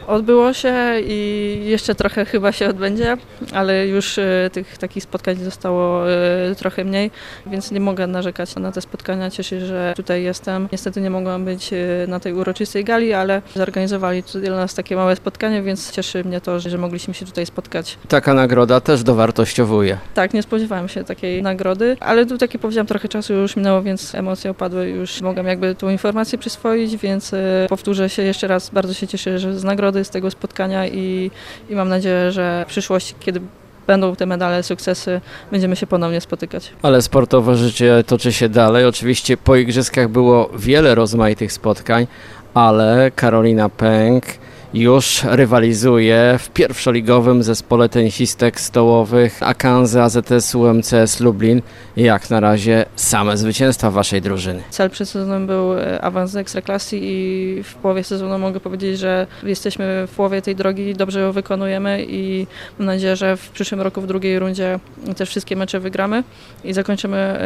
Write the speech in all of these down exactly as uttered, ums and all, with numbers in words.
Odbyło się i jeszcze trochę chyba się odbędzie, ale już e, tych takich spotkań zostało e, trochę mniej, więc nie mogę narzekać na te spotkania. Cieszę się, że tutaj jestem. Niestety nie mogłam być e, na tej uroczystej gali, ale zorganizowali tutaj dla nas takie małe spotkanie, więc cieszy mnie to, że, że mogliśmy się tutaj spotkać. Taka nagroda też dowartościowuje. Tak, nie spodziewałam się takiej nagrody, ale tu, tak jak powiedziałam, trochę czasu już minęło, więc emocje opadły, już mogłam jakby tą informację przyswoić, więc e, powtórzę się jeszcze raz, bardzo się cieszę, że z nagrody, z tego spotkania i, i mam nadzieję, że w przyszłości, kiedy będą te medale, sukcesy, będziemy się ponownie spotykać. Ale sportowe życie toczy się dalej. Oczywiście po igrzyskach było wiele rozmaitych spotkań, ale Karolina Pęk już rywalizuje w pierwszoligowym zespole tenisistek stołowych Akanzy A Z S U M C S Lublin. Jak na razie same zwycięstwa waszej drużyny. Cel przed sezonem był awans do Ekstraklasy i w połowie sezonu mogę powiedzieć, że jesteśmy w połowie tej drogi, dobrze ją wykonujemy i mam nadzieję, że w przyszłym roku w drugiej rundzie też wszystkie mecze wygramy i zakończymy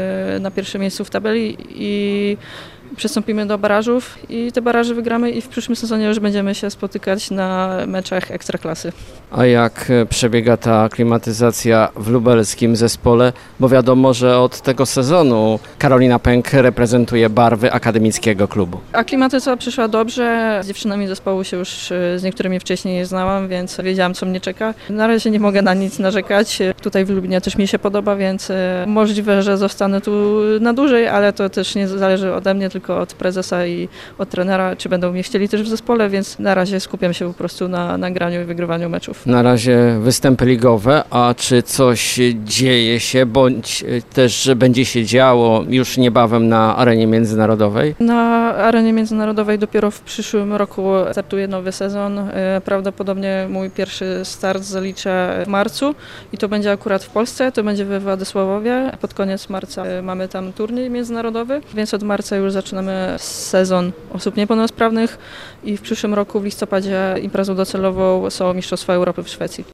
na pierwszym miejscu w tabeli i przystąpimy do barażów i te baraże wygramy i w przyszłym sezonie już będziemy się spotykać na meczach Ekstraklasy. A jak przebiega ta aklimatyzacja w lubelskim zespole? Bo wiadomo, że od tego sezonu Karolina Pęk reprezentuje barwy akademickiego klubu. Aklimatyzacja przyszła dobrze. Z dziewczynami zespołu się już z niektórymi wcześniej znałam, więc wiedziałam, co mnie czeka. Na razie nie mogę na nic narzekać. Tutaj w Lublinie też mi się podoba, więc możliwe, że zostanę tu na dłużej, ale to też nie zależy ode mnie, tylko od prezesa i od trenera, czy będą mnie chcieli też w zespole, więc na razie skupiam się po prostu na nagraniu i wygrywaniu meczów. Na razie występy ligowe, a czy coś dzieje się, bądź też będzie się działo już niebawem na arenie międzynarodowej? Na arenie międzynarodowej dopiero w przyszłym roku startuje nowy sezon. Prawdopodobnie mój pierwszy start zaliczę w marcu i to będzie akurat w Polsce, to będzie we Władysławowie. Pod koniec marca mamy tam turniej międzynarodowy, więc od marca już zaczynamy sezon osób niepełnosprawnych i w przyszłym roku w listopadzie imprezą docelową są Mistrzostwa Europy w Szwecji.